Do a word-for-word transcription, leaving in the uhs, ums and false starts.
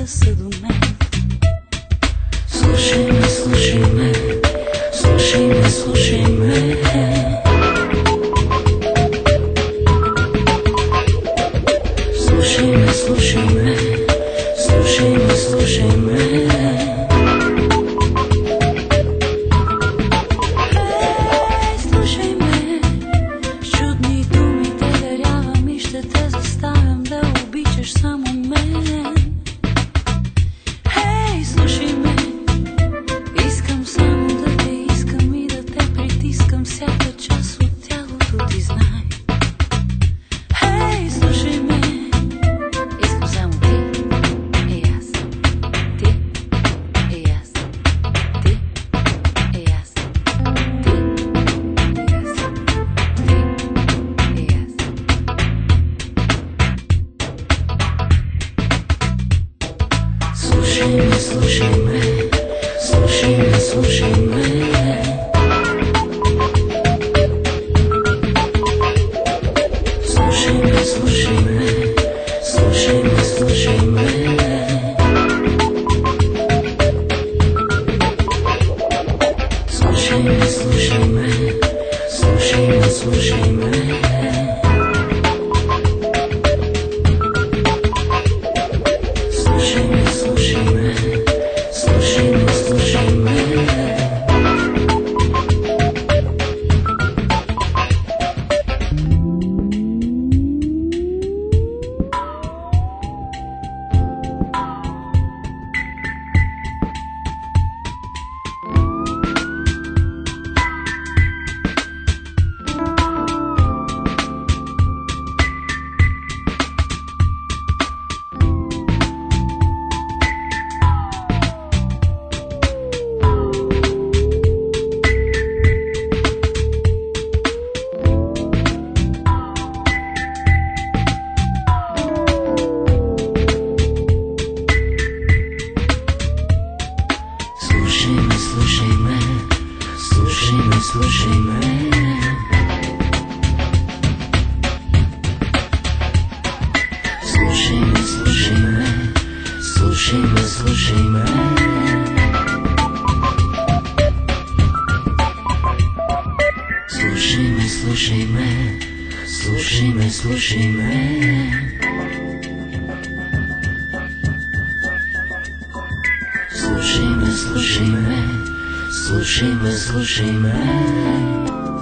да са до мен. Слушай ме, слушай ме, слушай ме, слушай ме. Слушай ме, слушай ме, слушай ме, слушай ме. Слушай ме, слушай ме, слушай ме. Слушай ме, слушай ме, слушай ме, слушай ме. Слушай ме, слушай ме, слушай ме, слушай ме. Слушай ме, слушай ме, слушай ме. Слушай ме, слушай ме, слушай ме, слушай ме. Слушай ме, слушай ме, слушай ме, слушай ме. Слушай ме, слушай ме, слушай ме, слушай ме.